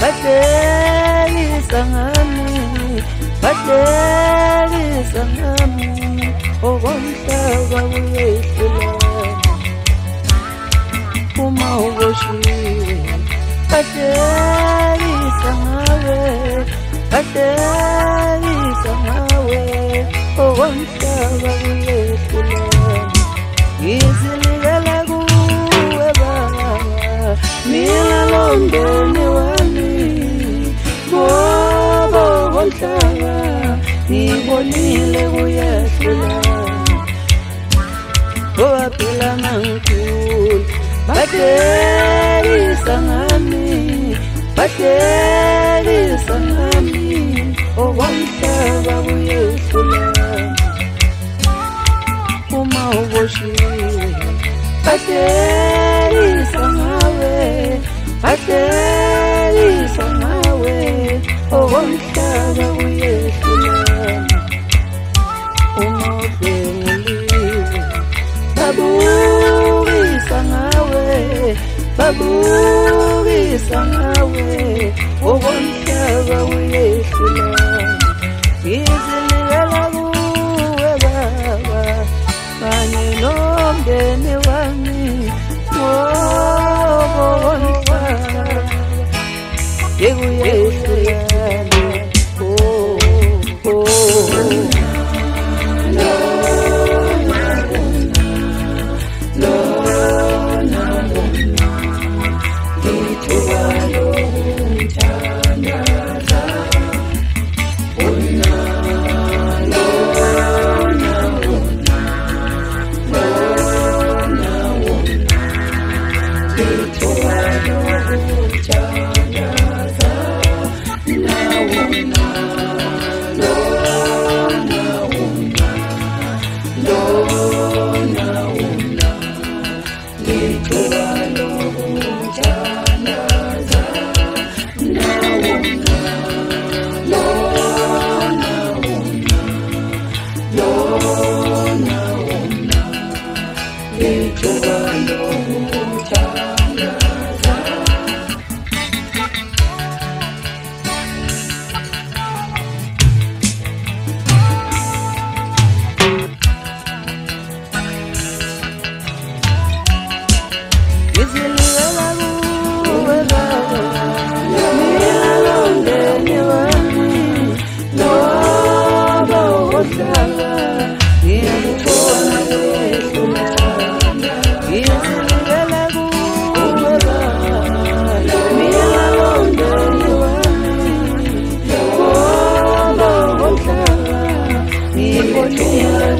bahlekisa ngami okomhlaba uyehlulana uma uboshiwe bahlekisa ngawe okomhlaba uyehlulana ngizinikela kuwe baba mina lomndeni wami ngoba okomhlaba ngibonile kuyehlulana owaphila mangikhulu bahlekisa ngami okomhlaba kuyehlulana uma uboshiwe bahlekisa ngawe okomhlaba kuyehlulana uma ubhenguliwe babukisa ngawe okomhlaba kuyehlulana ngizinikela kuwe baba kanye nomndeni wami okomhlaba kuyehlulana Yeah.